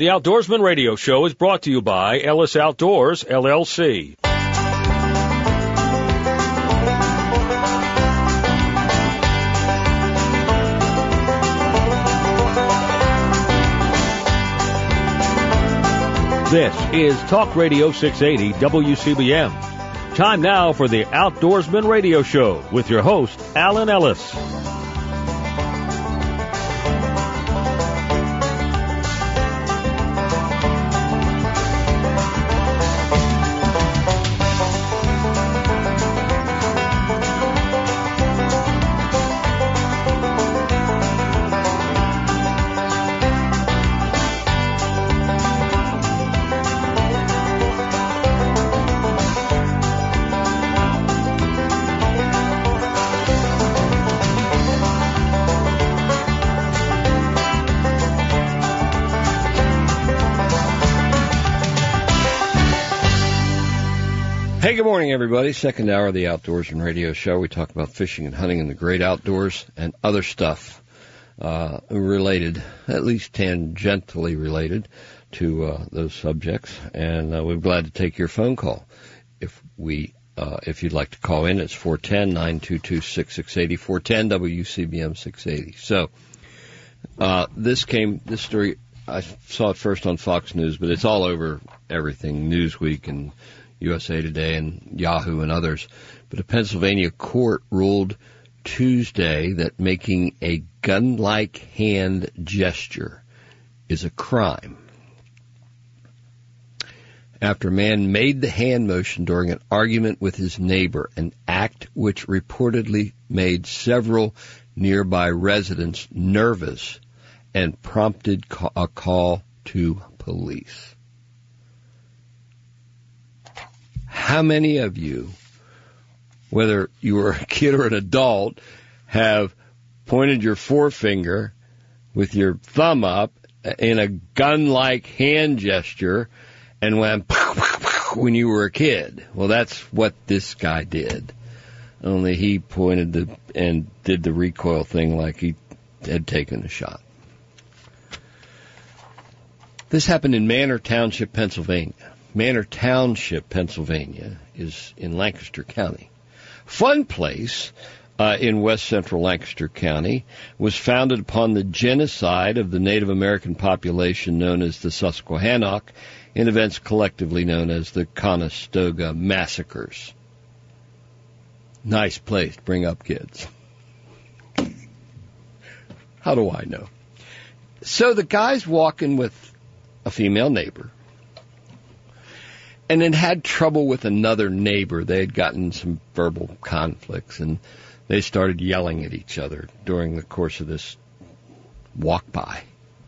The Outdoorsman Radio Show is brought to you by Ellis Outdoors, LLC. This is Talk Radio 680 WCBM. Time now for the Outdoorsman Radio Show with your host, Alan Ellis. Hey, good morning, everybody. Second hour of the Outdoorsman Radio Show. We talk about fishing and hunting in the great outdoors and other stuff related, at least tangentially related to those subjects. And we're glad to take your phone call. If you'd like to call in, it's 410-922-6680, 410 WCBM 680. So this story, I saw it first on Fox News, but it's all over everything, Newsweek and USA Today and Yahoo and others. But a Pennsylvania court ruled Tuesday that making a gun-like hand gesture is a crime after a man made the hand motion during an argument with his neighbor, an act which reportedly made several nearby residents nervous and prompted a call to police. How many of you, whether you were a kid or an adult, have pointed your forefinger with your thumb up in a gun-like hand gesture and went pow, pow, pow when you were a kid? Well, that's what this guy did. Only he pointed and did the recoil thing like he had taken a shot. This happened in Manor Township, Pennsylvania. Manor Township, Pennsylvania, is in Lancaster County. Fun Place in west central Lancaster County was founded upon the genocide of the Native American population known as the Susquehannock in events collectively known as the Conestoga Massacres. Nice place to bring up kids. How do I know? So the guy's walking with a female neighbor, and then had trouble with another neighbor. They had gotten some verbal conflicts, and they started yelling at each other during the course of this walk by.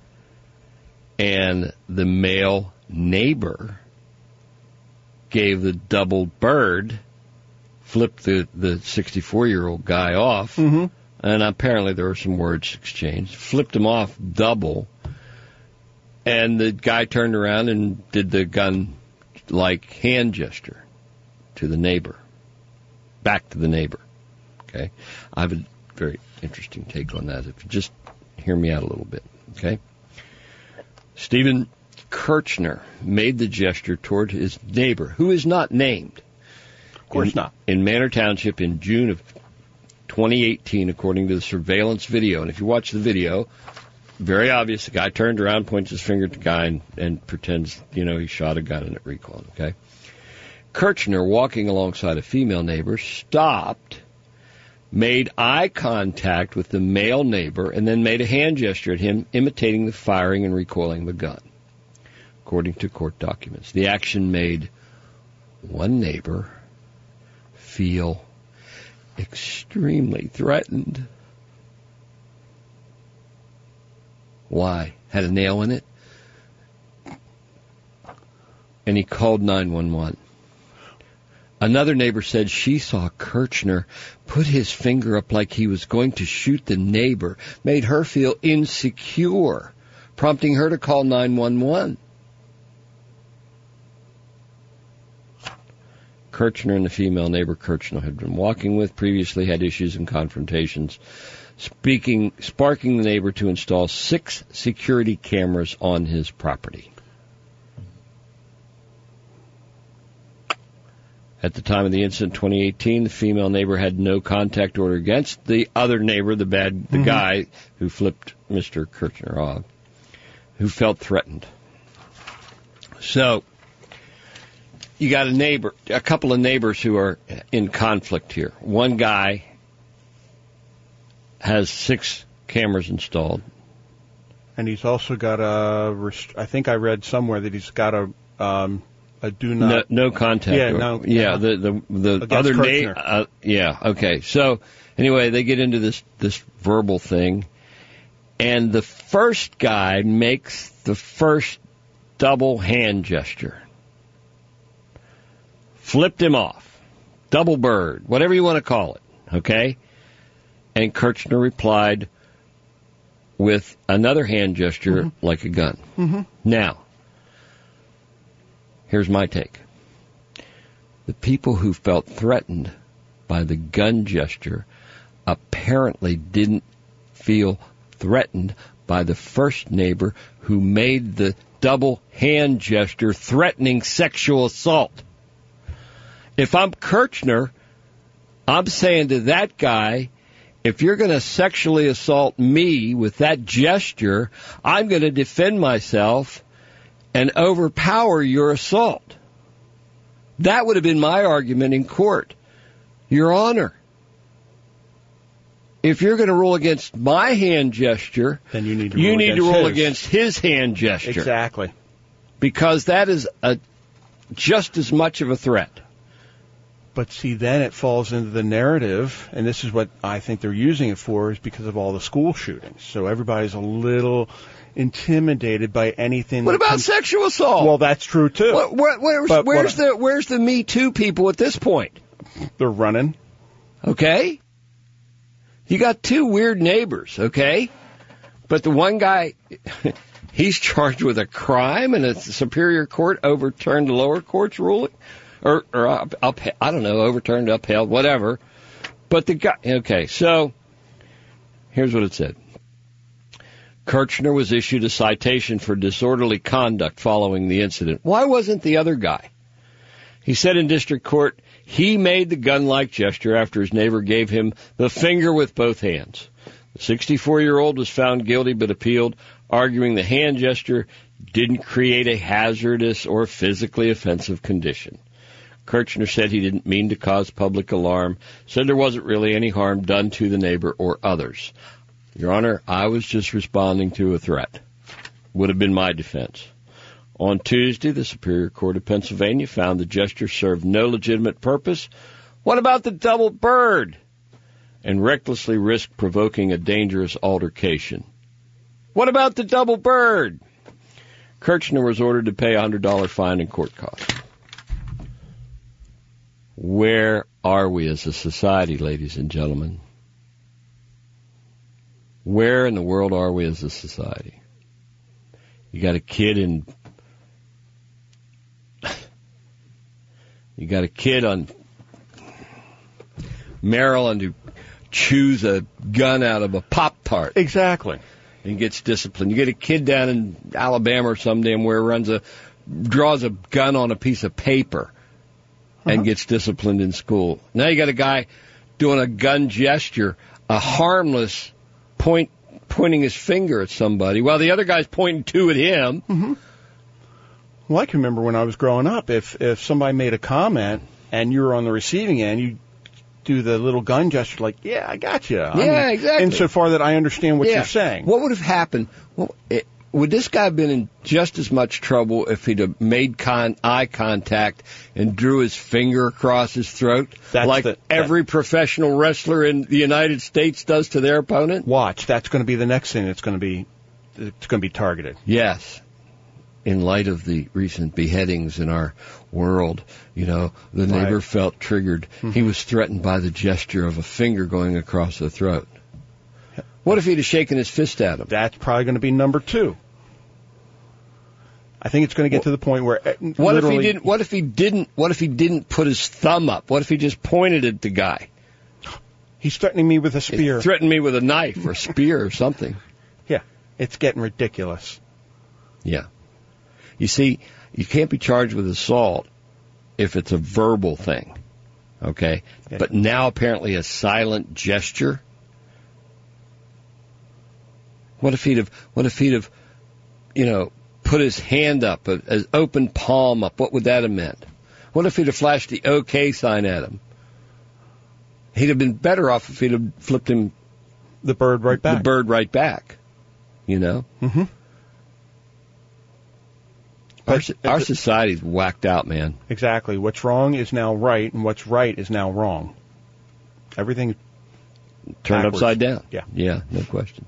And the male neighbor gave the double bird, flipped the 64-year-old guy off, and apparently there were some words exchanged, flipped him off double, and the guy turned around and did the gun-like hand gesture to the neighbor, back to the neighbor. Okay? I have a very interesting take on that. If you just hear me out a little bit, okay? Stephen Kirchner made the gesture toward his neighbor, who is not named. Of course not. In Manor Township in June of 2018, according to the surveillance video. And if you watch the video, very obvious, the guy turned around, points his finger at the guy, and pretends, he shot a gun and it recoiled, okay? Kirchner, walking alongside a female neighbor, stopped, made eye contact with the male neighbor, and then made a hand gesture at him, imitating the firing and recoiling of the gun, according to court documents. The action made one neighbor feel extremely threatened. Why? Had a nail in it? And he called 911. Another neighbor said she saw Kirchner put his finger up like he was going to shoot the neighbor, made her feel insecure, prompting her to call 911. Kirchner and the female neighbor Kirchner had been walking with previously had issues and confrontations. sparking the neighbor to install 6 security cameras on his property. At the time of the incident, 2018, the female neighbor had no contact order against the other neighbor, the guy who flipped Mr. Kirchner off, who felt threatened. So, you got a couple of neighbors who are in conflict here. One guy has 6 cameras installed. And he's also got I think I read somewhere that he's got a do not no contact. Yeah, the other neighbor. Okay. So anyway, they get into this verbal thing, and the first guy makes the first double hand gesture, flipped him off, double bird, whatever you want to call it. Okay, and Kirchner replied with another hand gesture like a gun. Mm-hmm. Now. Here's my take. The people who felt threatened by the gun gesture apparently didn't feel threatened by the first neighbor who made the double hand gesture threatening sexual assault. If I'm Kirchner, I'm saying to that guy, if you're going to sexually assault me with that gesture, I'm going to defend myself and overpower your assault. That would have been my argument in court. Your Honor, if you're going to rule against my hand gesture, then you need to rule against his hand gesture. Exactly. Because that is just as much of a threat. But see, then it falls into the narrative, and this is what I think they're using it for, is because of all the school shootings. So everybody's a little intimidated by anything. What about sexual assault? Well, that's true too. Where's the Me Too people at this point? They're running. Okay. You got 2 weird neighbors, okay? But the one guy, he's charged with a crime, and the Superior Court overturned the lower court's ruling, or I don't know, overturned, upheld, whatever. But the guy, okay, so here's what it said. Kirchner was issued a citation for disorderly conduct following the incident. Why wasn't the other guy? He said in district court he made the gun-like gesture after his neighbor gave him the finger with both hands. The 64-year-old was found guilty but appealed, arguing the hand gesture didn't create a hazardous or physically offensive condition. Kirchner said he didn't mean to cause public alarm, said there wasn't really any harm done to the neighbor or others. Your Honor, I was just responding to a threat. Would have been my defense. On Tuesday, the Superior Court of Pennsylvania found the gesture served no legitimate purpose. What about the double bird? And recklessly risked provoking a dangerous altercation. What about the double bird? Kirchner was ordered to pay a $100 fine and court costs. Where are we as a society, ladies and gentlemen? Where in the world are we as a society? You got a kid on Maryland who chews a gun out of a Pop-Tart. Exactly. And gets disciplined. You get a kid down in Alabama or some damn where draws a gun on a piece of paper and gets disciplined in school. Now you got a guy doing a gun gesture, a harmless pointing his finger at somebody while the other guy's pointing 2 at him. Mm-hmm. Well, I can remember when I was growing up, if somebody made a comment and you were on the receiving end, you do the little gun gesture like, yeah, I got you. Yeah, exactly. Insofar that I understand what you're saying. What would have happened? Well, would this guy have been in just as much trouble if he'd have made eye contact and drew his finger across his throat every professional wrestler in the United States does to their opponent? Watch, that's going to be the next thing it's going to be targeted. Yes. In light of the recent beheadings in our world, the neighbor felt triggered. Mm-hmm. He was threatened by the gesture of a finger going across the throat. What if he'd have shaken his fist at him? That's probably going to be number 2. I think it's going to get to the point where what if he didn't put his thumb up? What if he just pointed at the guy? He's threatening me with a spear. Threaten me with a knife or a spear or something. Yeah, it's getting ridiculous. Yeah. You see, you can't be charged with assault if it's a verbal thing, okay? Yeah. But now apparently a silent gesture. What if he'd have, put his hand up, an open palm up? What would that have meant? What if he'd have flashed the OK sign at him? He'd have been better off if he'd have flipped him the bird right back. Mm-hmm. Our society's whacked out, man. Exactly. What's wrong is now right, and what's right is now wrong. Everything turned backwards. Upside down. Yeah. Yeah, no question.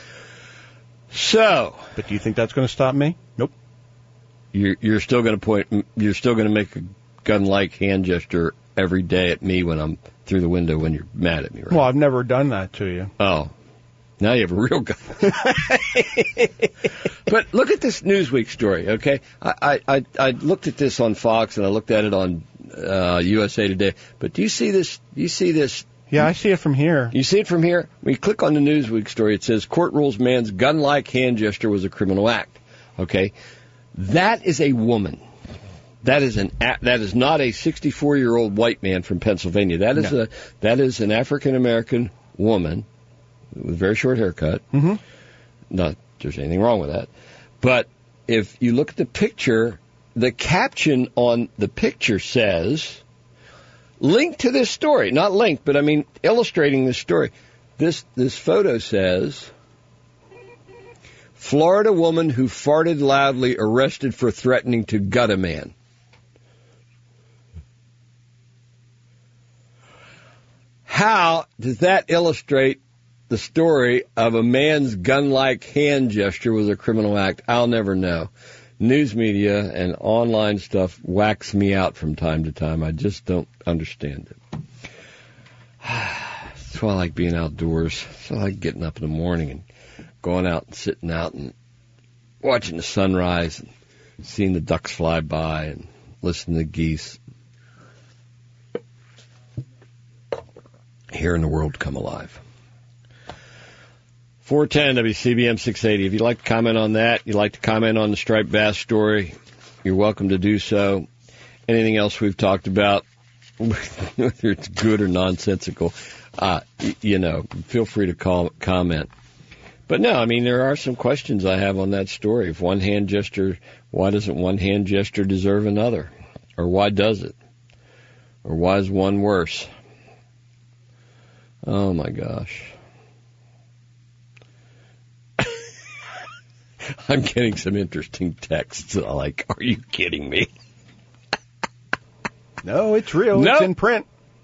So, but do you think that's going to stop me? Nope. You're still going to point. You're still going to make a gun-like hand gesture every day at me when I'm through the window when you're mad at me, right? Well, I've never done that to you. Oh, now you have a real gun. But look at this Newsweek story, okay? I looked at this on Fox and I looked at it on USA Today. But do you see this? Yeah, I see it from here. You see it from here? When you click on the Newsweek story, it says, court rules man's gun-like hand gesture was a criminal act. Okay? That is a woman. That is not a 64-year-old white man from Pennsylvania. That is an African-American woman with a very short haircut. Mm-hmm. Not that there's anything wrong with that. But if you look at the picture, the caption on the picture says, link to this story. Not linked, but I mean illustrating this story. This photo says, Florida woman who farted loudly arrested for threatening to gut a man. How does that illustrate the story of a man's gun-like hand gesture was a criminal act? I'll never know. News media and online stuff whacks me out from time to time. I just don't understand it. That's why I like being outdoors. That's why I like getting up in the morning and going out and sitting out and watching the sunrise and seeing the ducks fly by and listening to geese. Hearing the world come alive. 410 WCBM 680. If you'd like to comment on that, you'd like to comment on the striped bass story, you're welcome to do so. Anything else we've talked about, whether it's good or nonsensical, feel free to comment. But no, I mean, there are some questions I have on that story. If one hand gesture, why doesn't one hand gesture deserve another? Or why does it? Or why is one worse? Oh, my gosh. I'm getting some interesting texts. Like, are you kidding me? No, it's real. Nope. It's in print.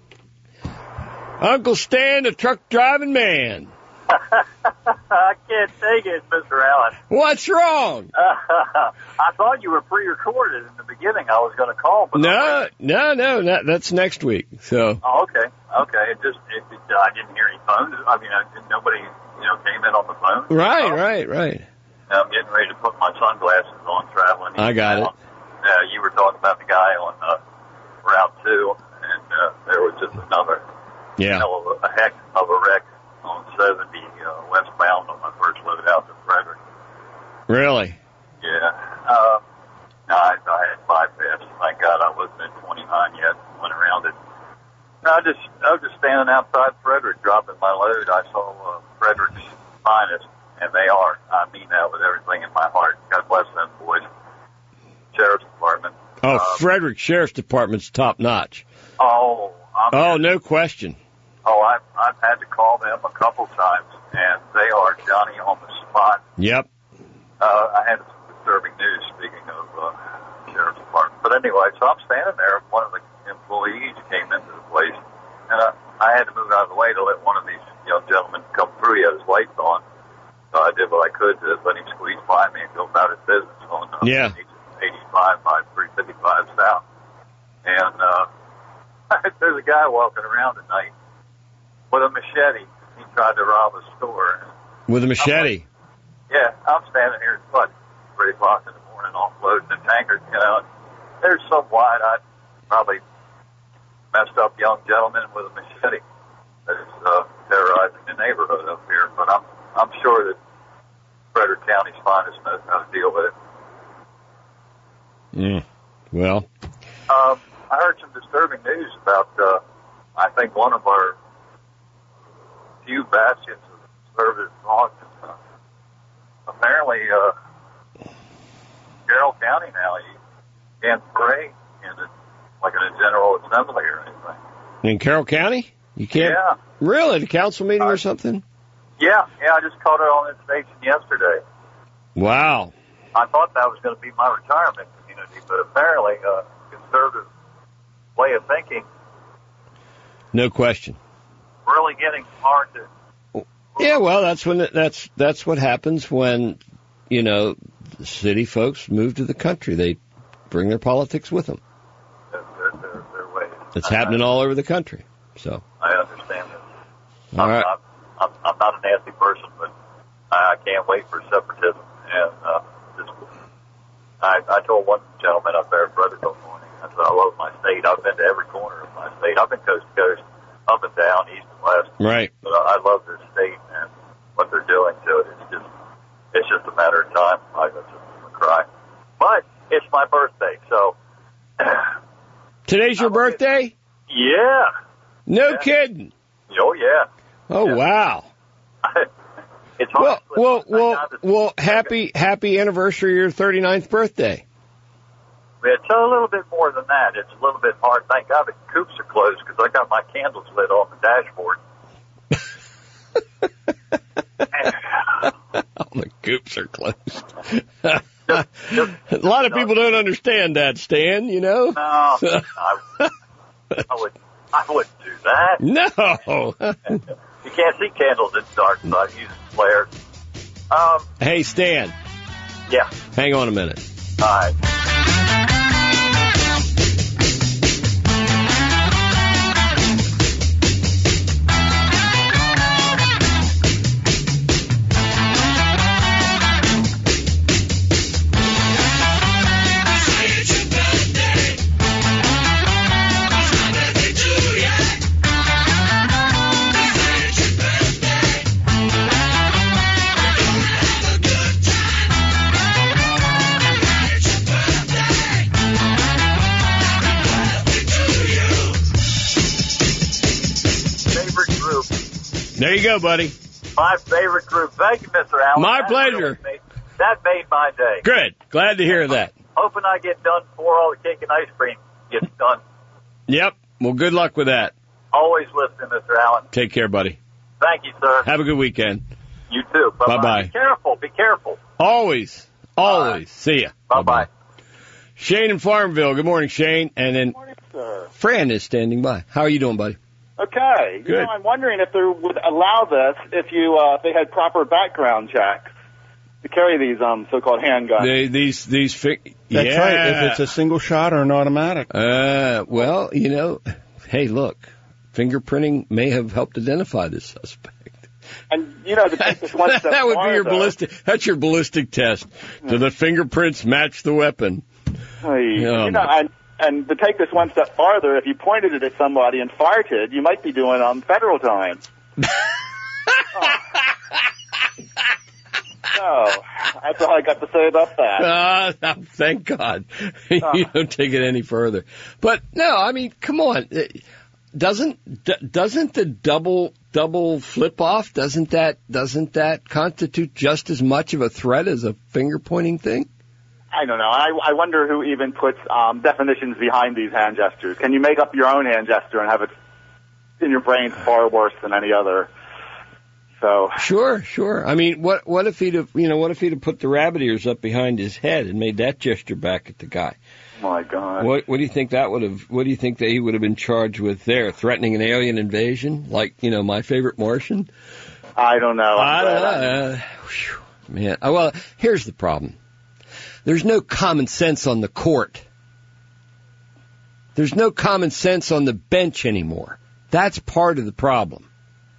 Uncle Stan, the truck driving man. I can't take it, Mr. Allen. What's wrong? I thought you were pre-recorded in the beginning. I was going to call, but no, that's next week. So. Oh, okay. I didn't hear any phone. I mean, nobody, came in on the phone. Right. I'm getting ready to put my sunglasses on, traveling. I got it. You were talking about the guy on Route 2, and there was just another hell of a heck of a wreck on 70 westbound on my first load out to Frederick. Really? Yeah. I had bypass. Thank God I wasn't at 29 yet. Went around it. I was just standing outside Frederick dropping my load. I saw Frederick's finest, and they are. I mean that with everything in my heart. God bless them boys. Sheriff's Department. Oh, Frederick Sheriff's Department's top notch. Oh, no question. Oh, I've had to call them a couple times, and they are Johnny on the spot. Yep. I had some disturbing news, speaking of Sheriff's Department. But anyway, so I'm standing there. One of the employees came into the place, and I had to move out of the way to let one of these young gentlemen come through. He had his lights on. So I did what I could to let him squeeze by me and go about his business on 85 by 355 South. And there's a guy walking around at night with a machete. He tried to rob a store. With a machete? I'm standing here at 3 o'clock in the morning offloading the tanker. There's some wide-eyed, probably messed up young gentleman with a machete that's terrorizing the neighborhood up here. But I'm sure that Frederick County's finest knows how to deal with it. Well, I heard some disturbing news about, I think, one of our few bastions of conservative thought. Apparently, Carroll County now, you can't pray in a general assembly or anything. In Carroll County? You can't? Yeah. Really? The council meeting or something? Yeah, I just caught it on that station yesterday. Wow. I thought that was going to be my retirement community, but apparently conservative way of thinking. No question. Really getting hard to. Yeah, well, that's what happens when, the city folks move to the country. They bring their politics with them. Their ways. It's happening all over the country. So I understand that. All right. I'm not a nasty person, but I can't wait for separatism. And I told one gentleman up there at Brotherville morning, I said, I love my state. I've been to every corner of my state. I've been coast to coast, up and down, east and west. Right. But I love this state and what they're doing to it. It's just a matter of time. I'm just going to cry. But it's my birthday, so. Today's your birthday? Yeah. No kidding. Oh, yeah. Oh, yeah. Wow. It's hard. Well, happy anniversary of your 39th birthday. It's a little bit more than that. It's a little bit hard. Thank God the coops are closed because I got my candles lit on the dashboard. The coops are closed. A lot of people don't understand that, Stan, No, I wouldn't do that. No. You can't see candles in dark, so I use flares. Hey, Stan. Yeah. Hang on a minute. All right. There you go, buddy. My favorite group. Thank you, Mr. Allen. My pleasure. That made my day. Good. Glad to hear that. Hoping I get done before all the cake and ice cream gets done. Yep. Well, good luck with that. Always listening, Mr. Allen. Take care, buddy. Thank you, sir. Have a good weekend. You too. Bye-bye. Bye-bye. Be careful. Be careful. Always. Bye. See ya. Bye-bye. Shane in Farmville. Good morning, Shane. And then Good morning, sir. Fran is standing by. How are you doing, buddy? Okay. Good. I'm wondering if they would allow this if they had proper background checks to carry these so-called handguns. That's That's right. If it's a single shot or an automatic. Well, hey, look, fingerprinting may have helped identify this suspect. And to take this one step that would farther, be your ballistic. That's your ballistic test. Do the fingerprints match the weapon? And to take this one step farther, if you pointed it at somebody and farted, you might be doing federal time. So, that's all I got to say about that. Thank God. You don't take it any further. But no, I mean, come on. Doesn't the double flip off? Doesn't that constitute just as much of a threat as a finger pointing thing? I don't know. I wonder who even puts definitions behind these hand gestures. Can you make up your own hand gesture and have it in your brain far worse than any other? So sure. I mean, what if he'd have put the rabbit ears up behind his head and made that gesture back at the guy? Oh my God. What do you think that would have? What do you think that he would have been charged with there? Threatening an alien invasion, like My Favorite Martian? I don't know. Man. Well, here's the problem. There's no common sense on the court. There's no common sense on the bench anymore. That's part of the problem.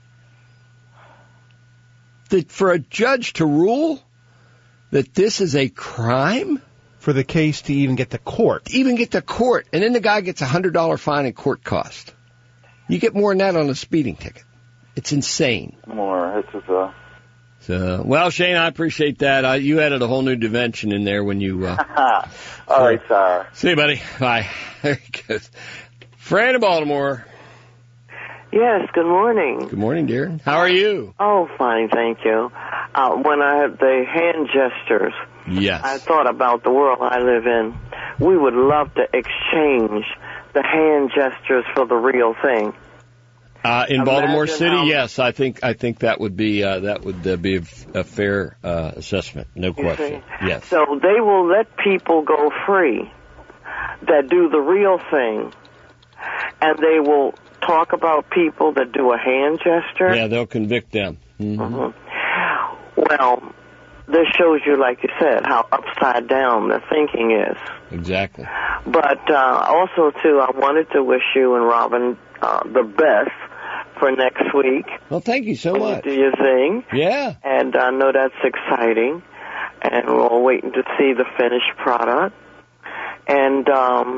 For a judge to rule that this is a crime? For the case to even get to court. And then the guy gets $100 fine and court cost. You get more than that on a speeding ticket. It's insane. More. This is So, well, Shane, I appreciate that. You added a whole new dimension in there when you... All right, sir. See you, buddy. Bye. There he goes. Fran in Baltimore. Yes, good morning. Good morning, dear. How are you? Oh, fine, thank you. When I had the hand gestures, yes, I thought about the world I live in. We would love to exchange the hand gestures for the real thing. In Baltimore City, yes, I think that would be a fair assessment, no question. Yes. So they will let people go free that do the real thing, and they will talk about people that do a hand gesture. Yeah, they'll convict them. Mm-hmm. Mm-hmm. Well, this shows you, like you said, how upside down the thinking is. Exactly. But also, too, I wanted to wish you and Robin the best for next week. Well, thank you so much. Do your thing. Yeah. And I know that's exciting. And we're all waiting to see the finished product. And,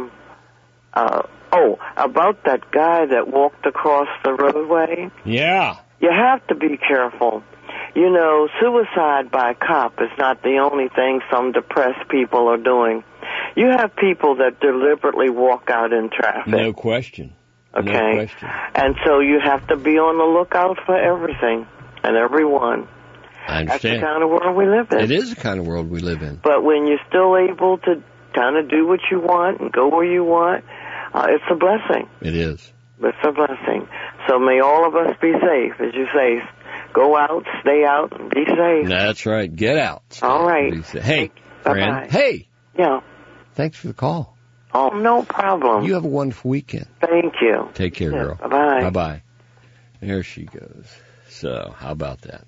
about that guy that walked across the roadway. Yeah. You have to be careful. You know, suicide by cop is not the only thing some depressed people are doing. You have people that deliberately walk out in traffic. No question. Okay? No question. And so you have to be on the lookout for everything and everyone. I understand. That's the kind of world we live in. It is the kind of world we live in. But when you're still able to kind of do what you want and go where you want, it's a blessing. It is. It's a blessing. So may all of us be safe, as you say. Go out, stay out, and be safe. That's right. Get out. All right. Hey, friend. Hey. Yeah. Thanks for the call. Oh, no problem. You have a wonderful weekend. Thank you. Take care, girl. Bye-bye. Bye-bye. There she goes. So, how about that?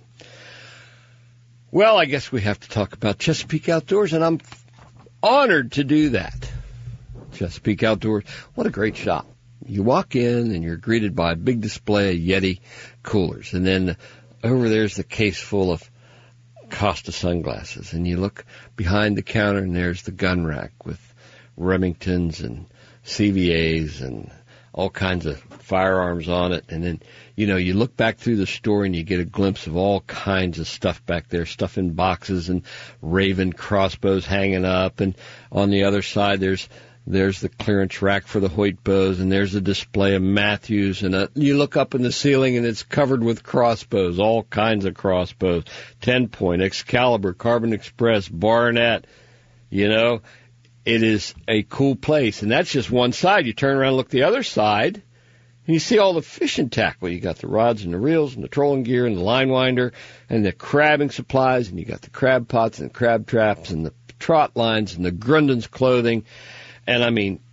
Well, I guess we have to talk about Chesapeake Outdoors, and I'm honored to do that. Chesapeake Outdoors, what a great shop. You walk in, and you're greeted by a big display of Yeti coolers, and then over there's the case full of Costa sunglasses, and you look behind the counter, and there's the gun rack with Remingtons and CVAs and all kinds of firearms on it. And then, you know, you look back through the store and you get a glimpse of all kinds of stuff back there, stuff in boxes and Raven crossbows hanging up. And on the other side, there's the clearance rack for the Hoyt bows, and there's a display of Matthews. And you look up in the ceiling and it's covered with crossbows, all kinds of crossbows, 10-point, Excalibur, Carbon Express, Barnett, you know. It is a cool place, and that's just one side. You turn around and look the other side, and you see all the fishing tackle. You got the rods and the reels and the trolling gear and the line winder and the crabbing supplies, and you got the crab pots and the crab traps and the trot lines and the Grundens clothing. And, I mean,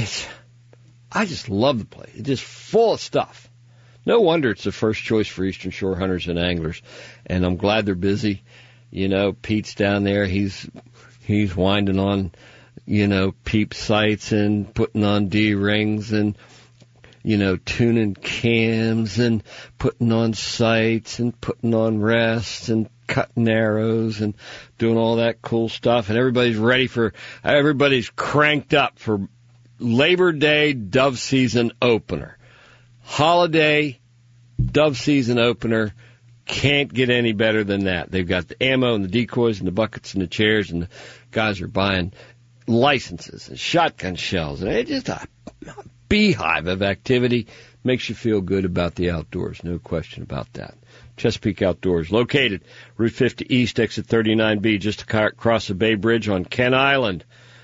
I just love the place. It's just full of stuff. No wonder it's the first choice for Eastern Shore hunters and anglers, and I'm glad they're busy. You know, Pete's down there. He's winding on, you know, peep sights and putting on D-rings and, you know, tuning cams and putting on sights and putting on rests and cutting arrows and doing all that cool stuff. And everybody's cranked up for Labor Day dove season opener. Holiday dove season opener. Can't get any better than that. They've got the ammo and the decoys and the buckets and the chairs, and the guys are buying licenses and shotgun shells, and it's just a beehive of activity. Makes you feel good about the outdoors, no question about that. Chesapeake Outdoors, located Route 50 East, exit 39B, just across the Bay Bridge on Kent Island.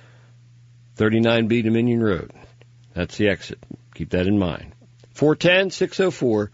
39B Dominion Road. That's the exit. Keep that in mind. 410-604-2500,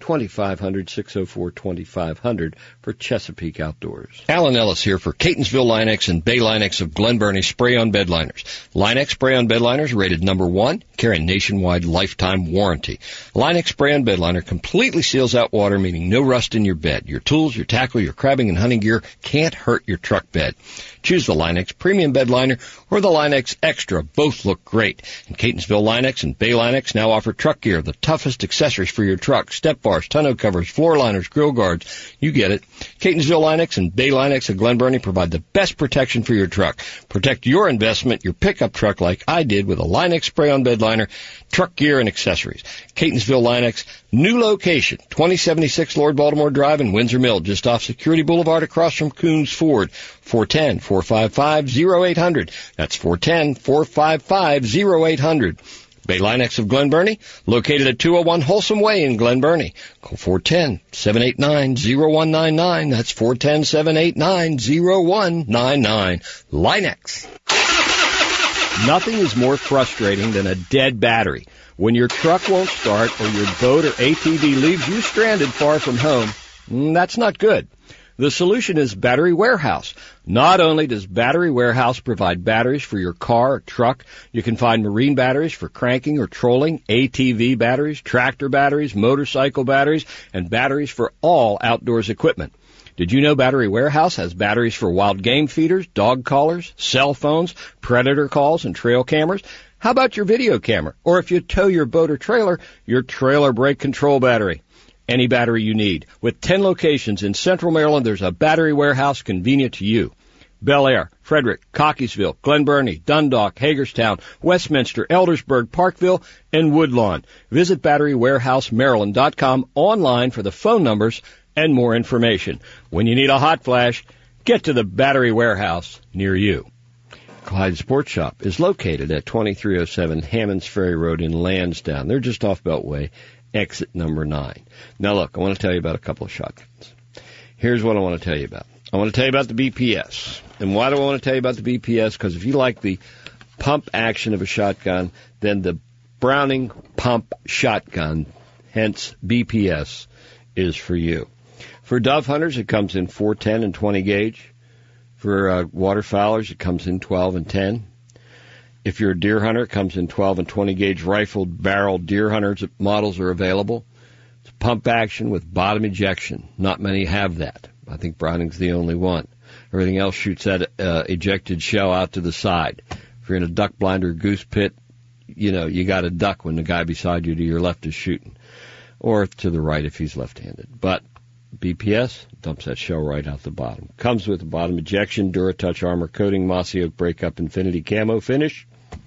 604-2500 for Chesapeake Outdoors. Alan Ellis here for Catonsville Line-X and Bay Line-X of Glen Burnie Spray-On Bed Liners. Line-X Spray-On Bed Liners rated number 1, carry a nationwide lifetime warranty. Line-X Spray-On Bed Liner completely seals out water, meaning no rust in your bed. Your tools, your tackle, your crabbing and hunting gear can't hurt your truck bed. Choose the Line-X Premium Bed Liner or the Line-X Extra. Both look great. And Catonsville Line-X and Bay Line-X now offer truck gear, the toughest accessories for your truck, step bar, bars, tonneau covers, floor liners, grill guards. You get it. Catonsville Line-X and Bay Line-X of Glen Burnie provide the best protection for your truck. Protect your investment, your pickup truck, like I did with a Line-X spray-on bed liner, truck gear, and accessories. Catonsville Line-X, new location, 2076 Lord Baltimore Drive in Windsor Mill, just off Security Boulevard across from Coons Ford. 410-455-0800. That's 410-455-0800. Bay Line-X of Glen Burnie, located at 201 Wholesome Way in Glen Burnie. Call 410-789-0199. That's 410-789-0199. Line-X. Nothing is more frustrating than a dead battery. When your truck won't start or your boat or ATV leaves you stranded far from home, that's not good. The solution is Battery Warehouse. Not only does Battery Warehouse provide batteries for your car or truck, you can find marine batteries for cranking or trolling, ATV batteries, tractor batteries, motorcycle batteries, and batteries for all outdoors equipment. Did you know Battery Warehouse has batteries for wild game feeders, dog collars, cell phones, predator calls, and trail cameras? How about your video camera? Or if you tow your boat or trailer, your trailer brake control battery. Any battery you need. With 10 locations in Central Maryland, there's a Battery Warehouse convenient to you. Bel Air, Frederick, Cockeysville, Glen Burnie, Dundalk, Hagerstown, Westminster, Eldersburg, Parkville, and Woodlawn. Visit BatteryWarehouseMaryland.com online for the phone numbers and more information. When you need a hot flash, get to the Battery Warehouse near you. Clyde Sports Shop is located at 2307 Hammonds Ferry Road in Lansdowne. They're just off Beltway, exit number 9. Now, look, I want to tell you about a couple of shotguns. Here's what I want to tell you about. I want to tell you about the BPS. And why do I want to tell you about the BPS? Because if you like the pump action of a shotgun, then the Browning pump shotgun, hence BPS, is for you. For dove hunters, it comes in 410 and 20 gauge. For waterfowlers, it comes in 12 and 10. If you're a deer hunter, it comes in 12 and 20 gauge rifled barrel deer hunters models are available. It's pump action with bottom ejection. Not many have that. I think Browning's the only one. Everything else shoots that ejected shell out to the side. If you're in a duck blind or goose pit, you got to duck when the guy beside you to your left is shooting. Or to the right if he's left-handed. But BPS dumps that shell right out the bottom. Comes with a bottom ejection, DuraTouch armor coating, Mossy Oak breakup, Infinity camo finish,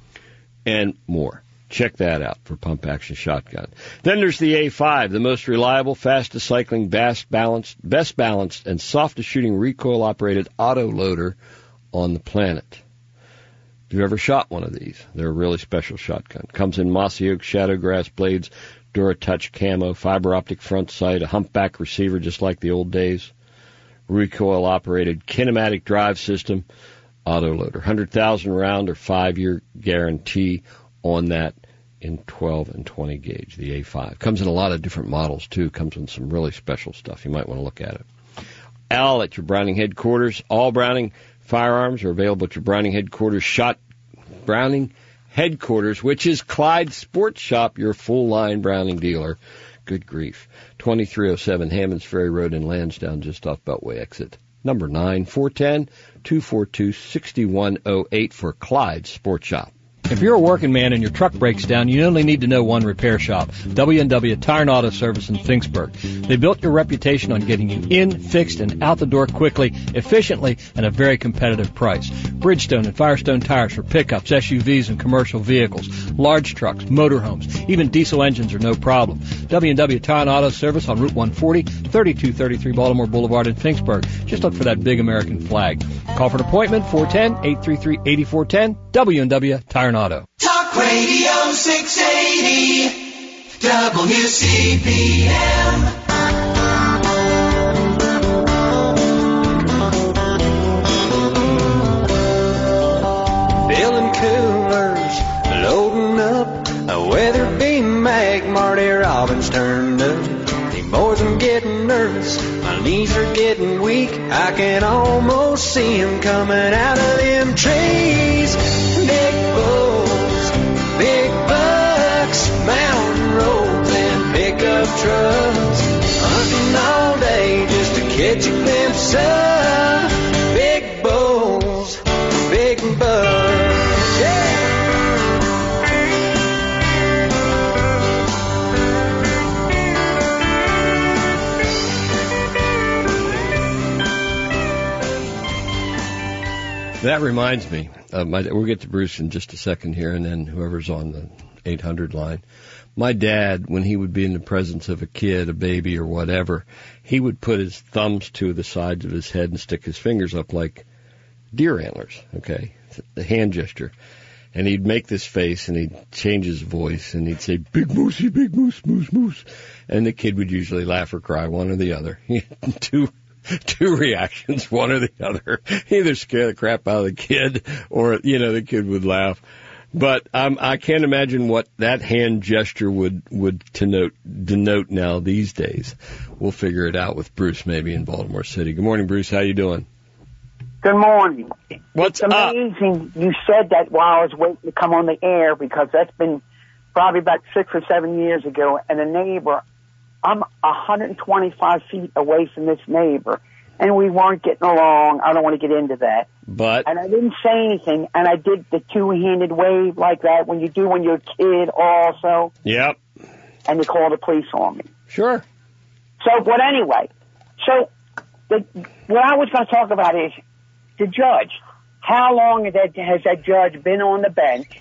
and more. Check that out for pump action shotgun. Then there's the A5, the most reliable, fastest cycling, best balanced, and softest shooting recoil operated auto loader on the planet. If you've ever shot one of these, they're a really special shotgun. Comes in Mossy Oak Shadowgrass blades, DuraTouch camo, fiber optic front sight, a humpback receiver just like the old days, recoil-operated kinematic drive system, autoloader. 100,000 round or 5-year guarantee on that in 12 and 20 gauge, the A5. Comes in a lot of different models, too. Comes in some really special stuff. You might want to look at it. Al at your Browning headquarters. All Browning firearms are available at your Browning headquarters. Browning headquarters, which is Clyde Sports Shop, your full-line Browning dealer. Good grief. 2307 Hammonds Ferry Road in Lansdowne, just off Beltway exit number 9, 410-242-6108 for Clyde Sports Shop. If you're a working man and your truck breaks down, you only need to know one repair shop, W&W Tire and Auto Service in Finksburg. They built your reputation on getting you in, fixed, and out the door quickly, efficiently, and a very competitive price. Bridgestone and Firestone tires for pickups, SUVs, and commercial vehicles, large trucks, motorhomes, even diesel engines are no problem. W&W Tire and Auto Service on Route 140, 3233 Baltimore Boulevard in Finksburg. Just look for that big American flag. Call for an appointment, 410-833-8410, W&W Tire and Auto. Talk Radio 680 WCBM. Filling coolers, loading up a Weatherby Mag. Marty Robbins turned up. Hey boys, I'm getting nervous. My knees are getting weak. I can almost see them coming out of them trees. Big bulls, big bucks, mountain roads and pickup trucks. Hunting all day just to catch a glimpse of big bulls, big bucks. Yeah. That reminds me. We'll get to Bruce in just a second here, and then whoever's on the 800 line. My dad, when he would be in the presence of a kid, a baby, or whatever, he would put his thumbs to the sides of his head and stick his fingers up like deer antlers, okay? The hand gesture. And he'd make this face, and he'd change his voice, and he'd say, "Big moosey, big moose, moose, moose." And the kid would usually laugh or cry, one or the other. Two reactions, one or the other. Either scare the crap out of the kid, or, the kid would laugh. But I can't imagine what that hand gesture would denote now these days. We'll figure it out with Bruce maybe in Baltimore City. Good morning, Bruce. How you doing? Good morning. What's it's amazing you said that while I was waiting to come on the air, because that's been probably about 6 or 7 years ago. And a neighbor, I'm 125 feet away from this neighbor, and we weren't getting along. I don't want to get into that. And I didn't say anything, and I did the two-handed wave like that when you're a kid also. Yep. And they called the police on me. Sure. But anyway, what I was going to talk about is the judge. How long has that judge been on the bench?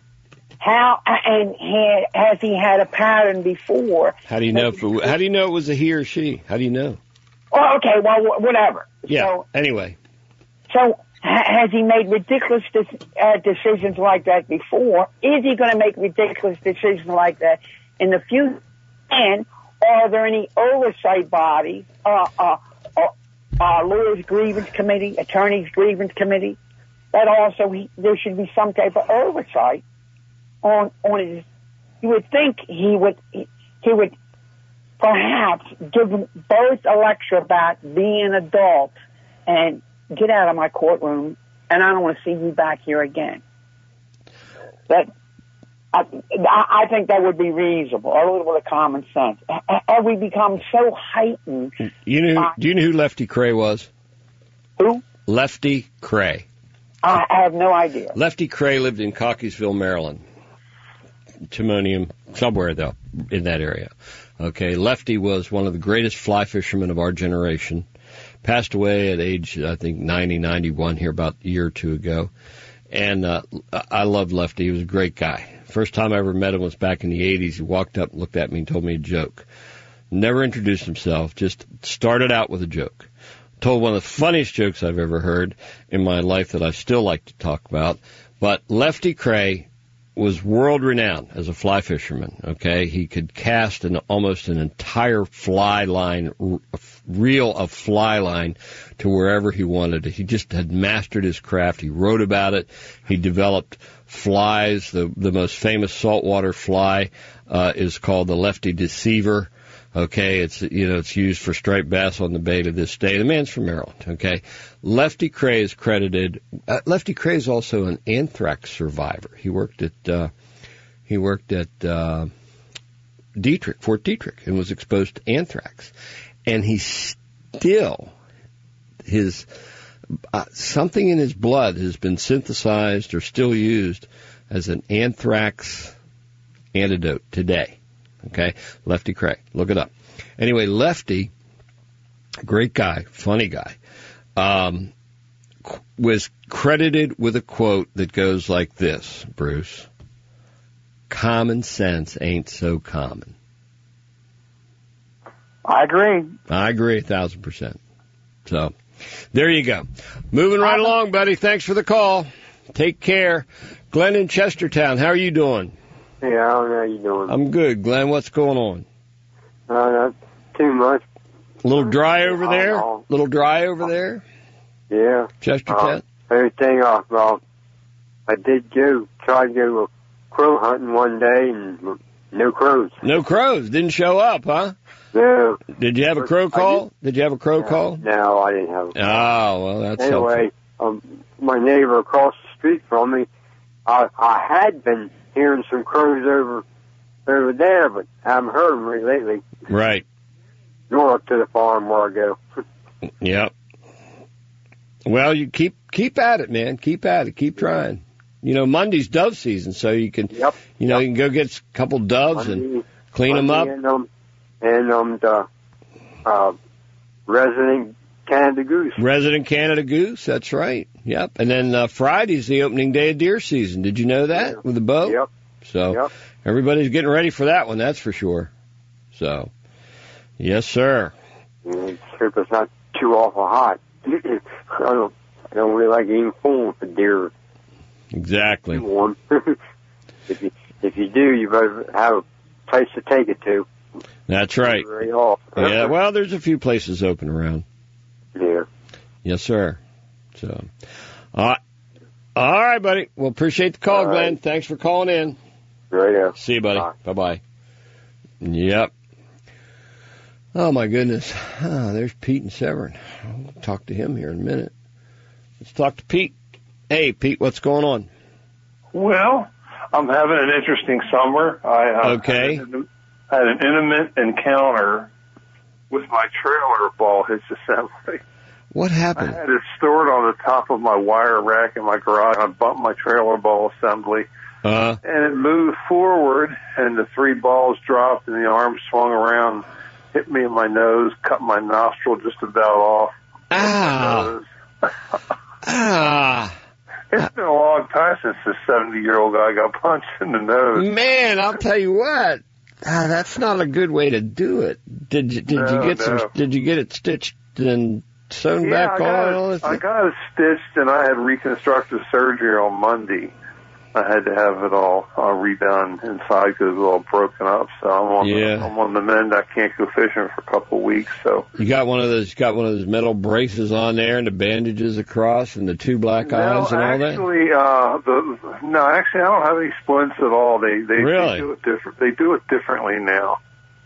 Has he had a pattern before? How do you know it was a he or she? How do you know? Oh, okay, well, whatever. Yeah. Anyway. So has he made ridiculous decisions like that before? Is he going to make ridiculous decisions like that in the future? And are there any oversight bodies, lawyers' grievance committee, attorneys' grievance committee, that also there should be some type of oversight on his? You would think he would perhaps give them both a lecture about being an adult and get out of my courtroom, and I don't want to see you back here again. I think that would be reasonable, a little bit of common sense. Have we become so heightened? Do you know who Lefty Kreh was? Who? Lefty Kreh. I have no idea. Lefty Kreh lived in Cockeysville, Maryland. Timonium, somewhere though, in that area. Okay, Lefty was one of the greatest fly fishermen of our generation. Passed away at age, I think, 91 here about a year or two ago. And I loved Lefty. He was a great guy. First time I ever met him was back in the 80s. He walked up, looked at me, and told me a joke. Never introduced himself, just started out with a joke. Told one of the funniest jokes I've ever heard in my life that I still like to talk about. But Lefty Kreh was world-renowned as a fly fisherman, okay? He could cast almost an entire fly line, reel of fly line to wherever he wanted it. He just had mastered his craft. He wrote about it. He developed flies. The most famous saltwater fly is called the Lefty Deceiver. Okay, it's used for striped bass on the Bay to this day. The man's from Maryland, okay? Lefty Kreh is credited. Lefty Kreh is also an anthrax survivor. He worked at Detrick, Fort Detrick, and was exposed to anthrax. And he still, something in his blood has been synthesized or still used as an anthrax antidote today. Okay, Lefty Kreh. Look it up. Anyway, Lefty, great guy, funny guy, was credited with a quote that goes like this, Bruce. Common sense ain't so common. I agree. I agree 1,000%. So, there you go. Moving right along, buddy. Thanks for the call. Take care. Glenn in Chestertown, how are you doing? Yeah, how are you doing? I'm good, Glenn. What's going on? Not too much. A little dry over there? Little dry over there? Yeah. Chestertown? Everything off. Well, I did try to go crow hunting one day, and no crows. No crows. Didn't show up, huh? No. Did you have a crow call? Did you have a crow call? No, I didn't have a crow. Oh, well, that's anyway, my neighbor across the street from me, I had been hearing some crows over there, but I haven't heard them really lately. Right. Nor up to the farm where I go. Yep. Well, you keep at it, man. Keep at it. Keep trying. Monday's dove season, so you can, you can go get a couple doves and clean them up. And the resident Canada Goose. Resident Canada Goose, that's right. Yep. And then Friday's the opening day of deer season. Did you know that with the boat? Yep. So everybody's getting ready for that one, that's for sure. So, yes, sir. Hope it's not too awful hot. I don't really like eating corn for deer. Exactly. Too warm. If you do, you better have a place to take it to. That's right. Yeah, well, there's a few places open around. Yeah. Yes, sir. So, all right, buddy. Well, appreciate the call, Glenn. Thanks for calling in. Right. See you, buddy. Bye-bye. Yep. Oh, my goodness. There's Pete and Severn. I'll talk to him here in a minute. Let's talk to Pete. Hey, Pete, what's going on? Well, I'm having an interesting summer. I had an intimate encounter with my trailer ball hitch assembly. What happened? I had it stored on the top of my wire rack in my garage. I bumped my trailer ball assembly, and it moved forward, and the 3 balls dropped, and the arm swung around, hit me in my nose, cut my nostril just about off. It's been a long time since this 70-year-old guy got punched in the nose. Man, I'll tell you what. That's not a good way to do it. Did you get it stitched and sewn back on? I got it stitched, and I had reconstructive surgery on Monday. I had to have it all redone inside because it was all broken up. So I'm on the mend. I can't go fishing for a couple of weeks. So you got one of those metal braces on there, and the bandages across, and the 2 black eyes, and all that. Actually, I don't have any splints at all. They really? They do it different. They do it differently now.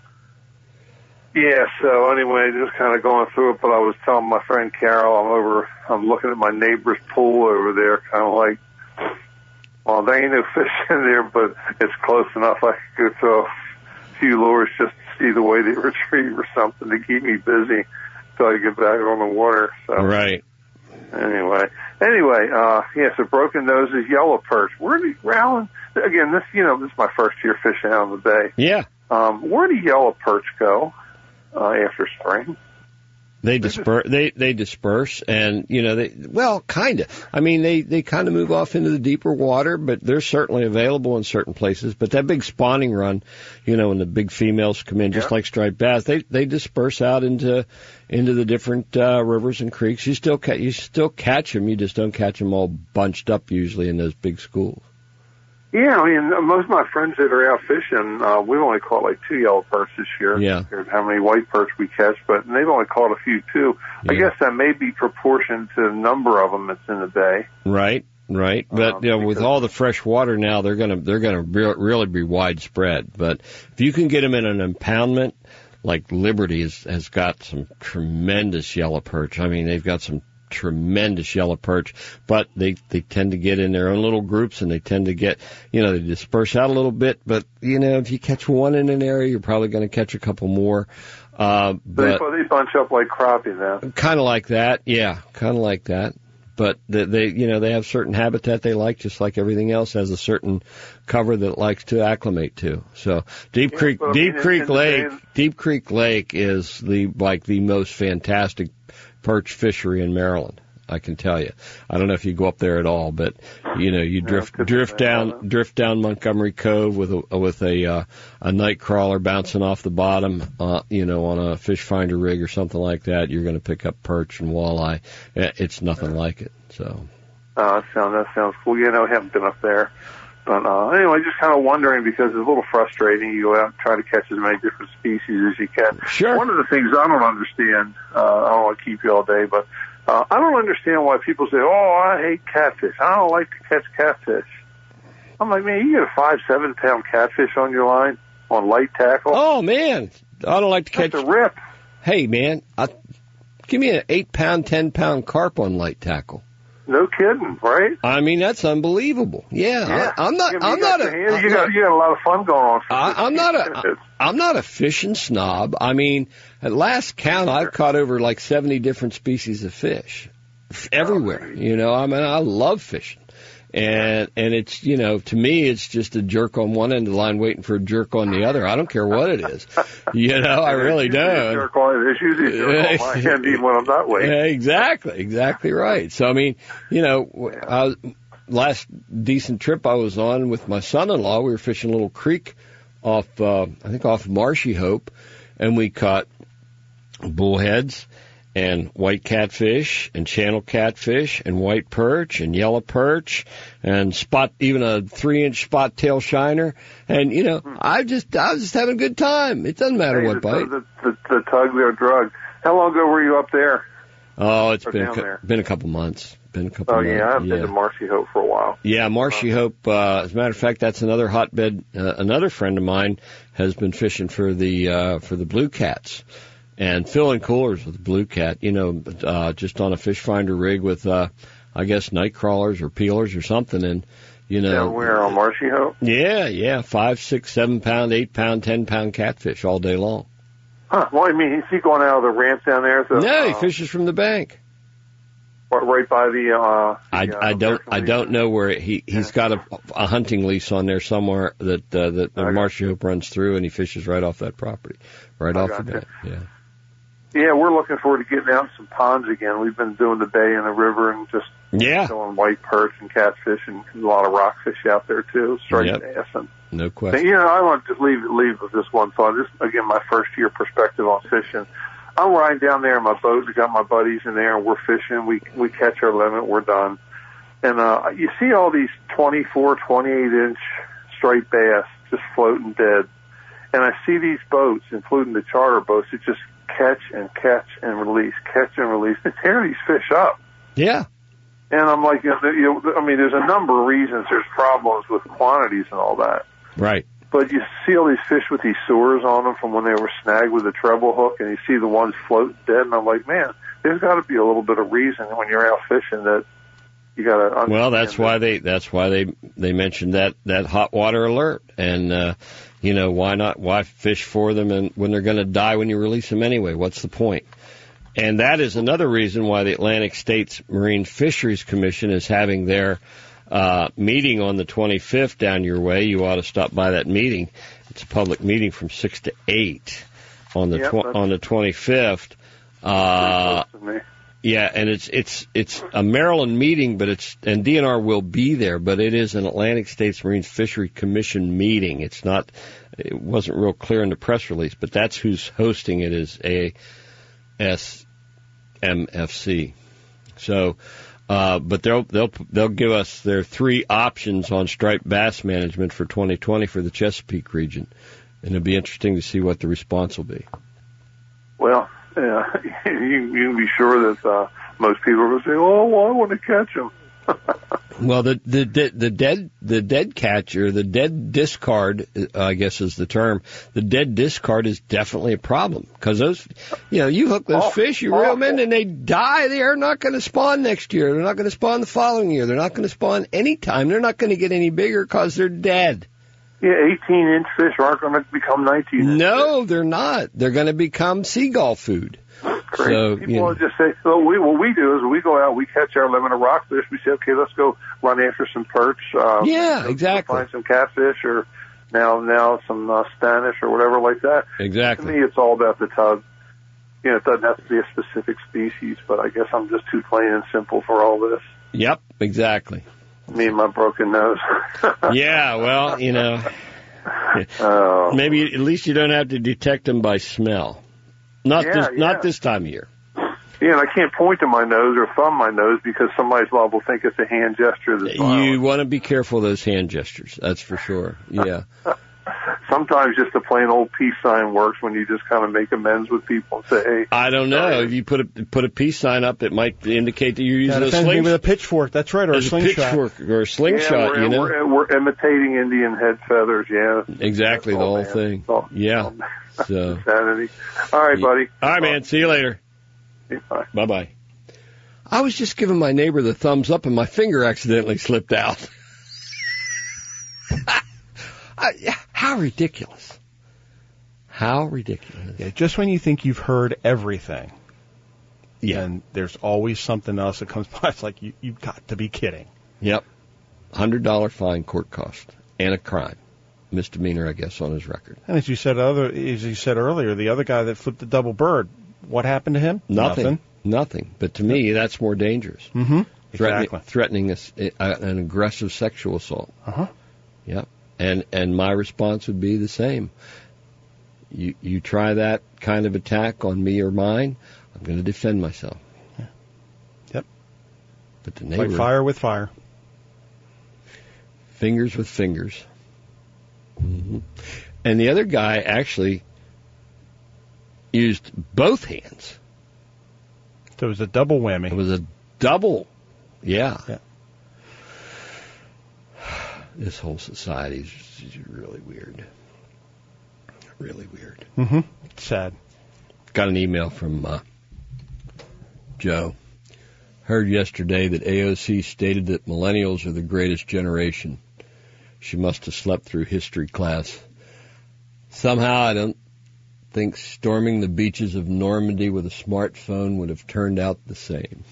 Yeah. So anyway, just kind of going through it. But I was telling my friend Carol, I'm looking at my neighbor's pool over there, kind of like. Well, there ain't no fish in there, but it's close enough. I could go throw a few lures just to see the way they retrieve or something to keep me busy until I get back on the water. So right. Anyway, so broken noses, yellow perch. Where do Alan? Again, this is my first year fishing out of the bay. Yeah. Where do yellow perch go after spring? They disperse, and kind of. I mean, they kind of move off into the deeper water, but they're certainly available in certain places. But that big spawning run, when the big females come in, just like striped bass, they disperse out into the different rivers and creeks. You still catch them, you just don't catch them all bunched up usually in those big schools. Yeah, I mean, most of my friends that are out fishing, we've only caught like 2 yellow perch this year. Yeah. Compared to how many white perch we catch, but they've only caught a few too. Yeah. I guess that may be proportion to the number of them that's in the bay. Right. But with all the fresh water now, they're gonna really be widespread. But if you can get them in an impoundment, like Liberty has got some tremendous yellow perch. I mean, they've got some tremendous yellow perch, but they tend to get in their own little groups, and they tend to get, they disperse out a little bit, but, if you catch one in an area, you're probably going to catch a couple more. But they bunch up like crappie now. Kind of like that, yeah, kind of like that. But they have certain habitat they like, just like everything else has a certain cover that it likes to acclimate to. So Deep Creek Lake is the most fantastic perch fishery in Maryland. I can tell you. I don't know if you go up there at all, but you drift down Montgomery Cove with a night crawler bouncing off the bottom, on a fish finder rig or something like that. You're going to pick up perch and walleye. It's nothing like it. So. That sounds cool. We haven't been up there. But anyway, just kind of wondering, because it's a little frustrating. You go out and try to catch as many different species as you can. Sure. One of the things I don't understand, I don't want to keep you all day, but I don't understand why people say, I hate catfish. I don't like to catch catfish. I'm like, man, you get a 5-7 pound catfish on your line on light tackle. Oh, man. I don't like to catch. That's a rip. Hey, man, give me an 8-pound, 10-pound carp on light tackle. No kidding, right? I mean, that's unbelievable. Yeah. You got a lot of fun going on. I'm not a fishing snob. I mean, at last count, I've caught over like 70 different species of fish everywhere. I mean, I love fishing. And it's, to me, it's just a jerk on one end of the line waiting for a jerk on the other. I don't care what it is. I really don't. It's usually a jerk on my end even when I'm not waiting. Yeah, exactly right. So, last decent trip I was on with my son-in-law, we were fishing a little creek off Marshy Hope, and we caught bullheads and white catfish and channel catfish and white perch and yellow perch and even a 3-inch spot tail shiner. And, I was just having a good time. It doesn't matter what bite. The tug, they're drug. How long ago were you up there? Oh, it's been a couple months. Months. I've been to Marshy Hope for a while. Yeah, Marshy Hope. As a matter of fact, that's another hotbed. Another friend of mine has been fishing for the blue cats. And filling coolers with Blue Cat, just on a fish finder rig with, I guess, night crawlers or peelers or something. And, where on Marshy Hope? Yeah, 5, 6, 7 pound, 8 pound, 10 pound catfish all day long. Huh. Well, is he going out of the ramp down there? No, he fishes from the bank. Right by the, I don't know where he's got a hunting lease on there somewhere that Marshy Hope runs through, and he fishes right off that property, off the bat. Yeah. Yeah, we're looking forward to getting out in some ponds again. We've been doing the bay and the river and just throwing white perch and catfish and a lot of rockfish out there too. Striped bass. And no question. I want to just leave with this one thought. This again, my first year perspective on fishing. I'm riding down there in my boat. We got my buddies in there and we're fishing. We catch our limit. We're done. And you see all these 24, 28-inch striped bass just floating dead. And I see these boats, including the charter boats, that just catch and release. They tear these fish up. Yeah. And I'm like, there's a number of reasons. There's problems with quantities and all that. Right. But you see all these fish with these sores on them from when they were snagged with a treble hook, and you see the ones floating dead, and I'm like, man, there's got to be a little bit of reason when you're out fishing that you got to understand. Well, that's why they mentioned that hot water alert, and why not? Why fish for them and when they're going to die when you release them anyway? What's the point? And that is another reason why the Atlantic States Marine Fisheries Commission is having their meeting on the 25th down your way. You ought to stop by that meeting. It's a public meeting from 6 to 8 on the 25th. Yeah, and it's a Maryland meeting, but and DNR will be there, but it is an Atlantic States Marine Fishery Commission meeting. It wasn't real clear in the press release, but that's who's hosting it is ASMFC. So, but they'll give us their 3 options on striped bass management for 2020 for the Chesapeake region, and it'll be interesting to see what the response will be. Well, you can be sure that most people are going to say, "Oh, well, I want to catch them." Well, the dead catch, or the dead discard, I guess is the term. The dead discard is definitely a problem because those, you hook those fish, you reel them in, and they die. They are not going to spawn next year. They're not going to spawn the following year. They're not going to spawn any time. They're not going to get any bigger because they're dead. Yeah, 18-inch fish aren't going to become 19-inch. No, they're not. They're going to become seagull food. Great. So, people just say, what we do is we go out, we catch our limit of rockfish. We say, okay, let's go run after some perch. Exactly. Find some catfish or now some Spanish or whatever like that. Exactly. To me, it's all about the tug. It doesn't have to be a specific species, but I guess I'm just too plain and simple for all this. Yep, exactly. Me and my broken nose. Yeah, well, maybe at least you don't have to detect them by smell. Not this time of year. Yeah, and I can't point to my nose or thumb my nose because somebody's liable to think it's a hand gesture. You want to be careful of those hand gestures, that's for sure. Yeah. Sometimes just a plain old peace sign works when you just kind of make amends with people and say, hey. I don't know. If you put a peace sign up, it might indicate that you're using a slingshot. With a pitchfork, that's right, or a slingshot. Or a slingshot, We're imitating Indian head feathers, yeah. Exactly, the whole thing. Yeah. So. Insanity. All right, buddy. All right, man. See you later. Bye. Bye-bye. I was just giving my neighbor the thumbs up and my finger accidentally slipped out. How ridiculous. How ridiculous. Yeah, just when you think you've heard everything, yeah, and there's always something else that comes by. It's like, you've got to be kidding. Yep. $100 fine, court cost, and a crime. Misdemeanor, I guess, on his record. And as you said earlier, the other guy that flipped the double bird, what happened to him? Nothing. But to me, that's more dangerous. Mm-hmm. Exactly. Threatening an aggressive sexual assault. Uh-huh. Yep. And my response would be the same. You try that kind of attack on me or mine, I'm going to defend myself. Yeah. Yep. But the neighbor... Like fire with fire. Fingers with fingers. Mm-hmm. And the other guy actually used both hands. So it was a double whammy. It was a double. Yeah. This whole society is really weird. Really weird. Mm-hmm. Sad. Got an email from Joe. Heard yesterday that AOC stated that millennials are the greatest generation. She must have slept through history class. Somehow I don't think storming the beaches of Normandy with a smartphone would have turned out the same.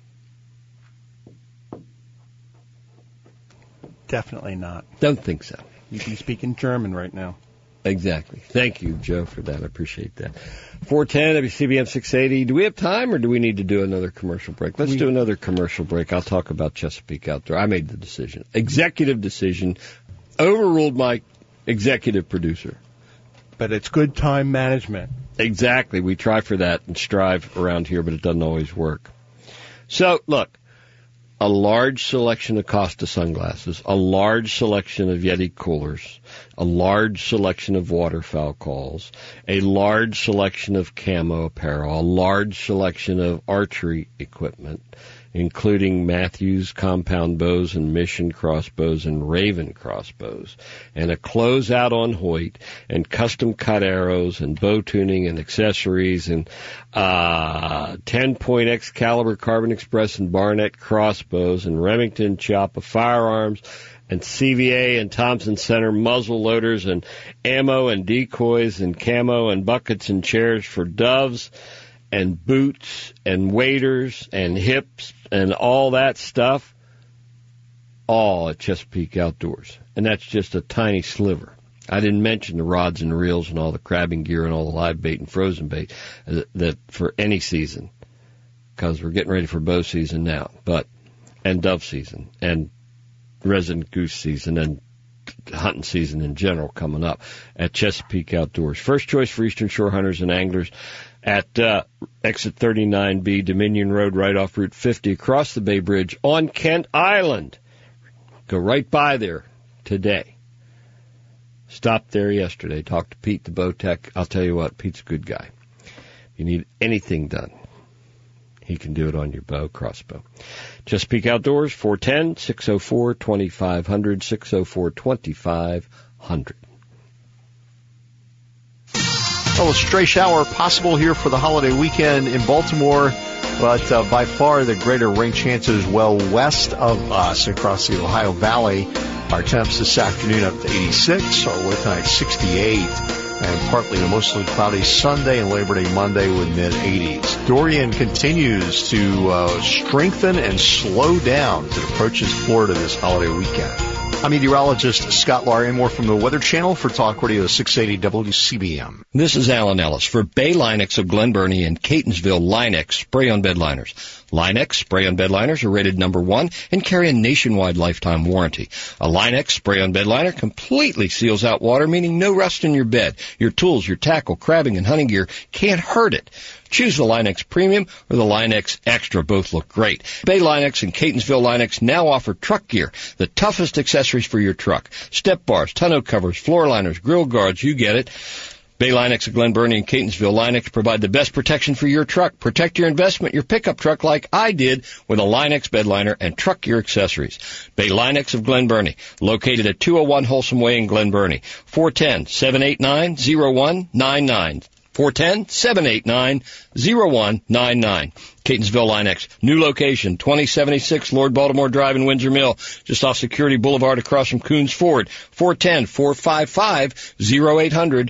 Definitely not. Don't think so. You'd be speaking German right now. Exactly. Thank you, Joe, for that. I appreciate that. 410 WCBM 680. Do we have time, or do we need to do another commercial break? Let's do another commercial break. I'll talk about Chesapeake Outdoor. I made the decision. Executive decision. Overruled my executive producer. But it's good time management. Exactly. We try for that and strive around here, but it doesn't always work. So, look. A large selection of Costa sunglasses, a large selection of Yeti coolers, a large selection of waterfowl calls, a large selection of camo apparel, a large selection of archery equipment, including Matthews compound bows and Mission crossbows and Raven crossbows, and a closeout on Hoyt, and custom cut arrows and bow tuning and accessories, and 10-point Excalibur Carbon Express and Barnett crossbows, and Remington Choppa firearms, and CVA and Thompson Center muzzle loaders, and ammo and decoys, and camo and buckets and chairs for doves, and boots and waders and hips and all that stuff, all at Chesapeake Outdoors. And that's just a tiny sliver. I didn't mention the rods and reels and all the crabbing gear and all the live bait and frozen bait that for any season, because we're getting ready for bow season now, and dove season and resident goose season and hunting season in general coming up at Chesapeake Outdoors. First choice for Eastern Shore hunters and anglers at exit 39B, Dominion Road, right off Route 50, across the Bay Bridge on Kent Island. Go right by there today. Stopped there yesterday. Talked to Pete, the bow tech. I'll tell you what, Pete's a good guy. If you need anything done, he can do it on your bow, crossbow. Chesapeake Outdoors, 410-604-2500, 604-2500. Well, a stray shower possible here for the holiday weekend in Baltimore, but by far the greater rain chances well west of us across the Ohio Valley. Our temps this afternoon up to 86, our with tonight 68, and partly to mostly cloudy Sunday and Labor Day Monday with mid-80s. Dorian continues to strengthen and slow down as it approaches Florida this holiday weekend. I'm meteorologist Scott Lahr, and more from the Weather Channel for Talk Radio 680 WCBM. This is Alan Ellis for Bay Linex of Glen Burnie and Catonsville Linex spray-on bed liners. Linex spray-on bed liners are rated number 1 and carry a nationwide lifetime warranty. A Linex spray-on bed liner completely seals out water, meaning no rust in your bed. Your tools, your tackle, crabbing, and hunting gear can't hurt it. Choose the Linex Premium or the Linex Extra. Both look great. Bay Linex and Catonsville Linex now offer truck gear, the toughest accessories for your truck. Step bars, tonneau covers, floor liners, grill guards, you get it. Bay Linex of Glen Burnie and Catonsville Linex provide the best protection for your truck. Protect your investment, your pickup truck like I did with a Linex bed liner and truck gear accessories. Bay Linex of Glen Burnie, located at 201 Wholesome Way in Glen Burnie. 410-789-0199. 410-789-0199. Catonsville Line-X. New location, 2076 Lord Baltimore Drive in Windsor Mill, just off Security Boulevard across from Coons Ford. 410-455-0800.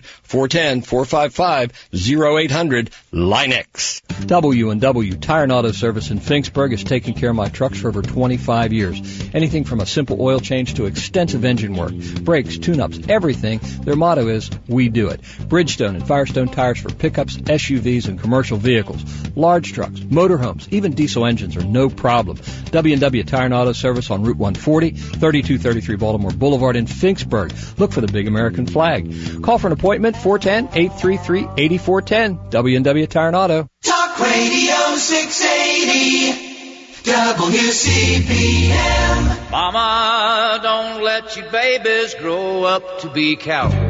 410-455-0800. Line-X. W&W Tire and Auto Service in Finksburg has taken care of my trucks for over 25 years. Anything from a simple oil change to extensive engine work, brakes, tune-ups, everything. Their motto is, we do it. Bridgestone and Firestone tires for pickups, SUVs, and commercial vehicles. Large trucks, motorhomes, even diesel engines are no problem. W&W Tire and Auto Service on Route 140, 3233 Baltimore Boulevard in Finksburg. Look for the big American flag. Call for an appointment, 410-833-8410. W&W Tire and Auto. Talk Radio 680 WCPM. Mama, don't let your babies grow up to be cowboys.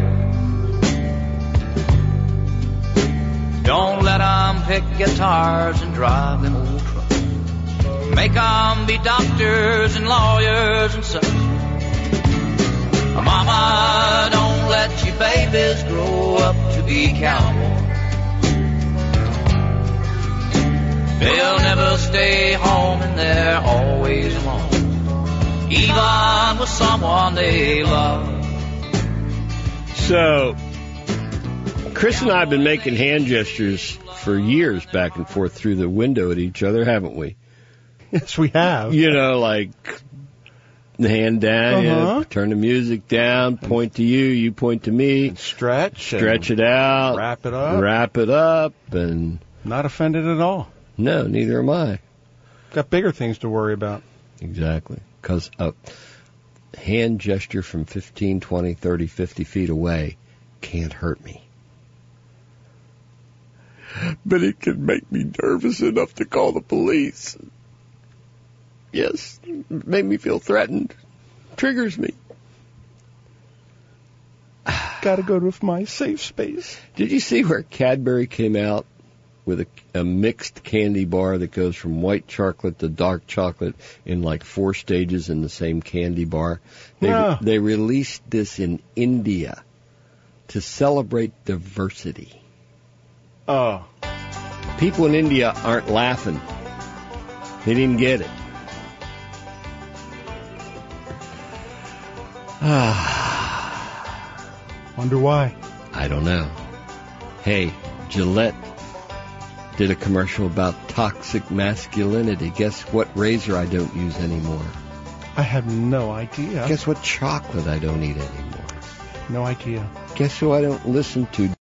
Don't let them pick guitars and drive them old trucks. Make them be doctors and lawyers and such. Mama, don't let your babies grow up to be cowboys. They'll never stay home and they're always alone, even with someone they love. So, Chris and I have been making hand gestures for years back and forth through the window at each other, haven't we? Yes, we have. You know, like the hand down, turn the music down, point to you, you point to me. And stretch it out. Wrap it up. Wrap it up. And not offended at all. No, neither am I. Got bigger things to worry about. Exactly. Because a hand gesture from 15, 20, 30, 50 feet away can't hurt me. But it can make me nervous enough to call the police. Yes, make me feel threatened. Triggers me. Gotta go to my safe space. Did you see where Cadbury came out with a mixed candy bar that goes from white chocolate to dark chocolate in like 4 stages in the same candy bar? They released this in India to celebrate diversity. Oh. People in India aren't laughing. They didn't get it. Wonder why. I don't know. Hey, Gillette did a commercial about toxic masculinity. Guess what razor I don't use anymore? I have no idea. Guess what chocolate I don't eat anymore? No idea. Guess who I don't listen to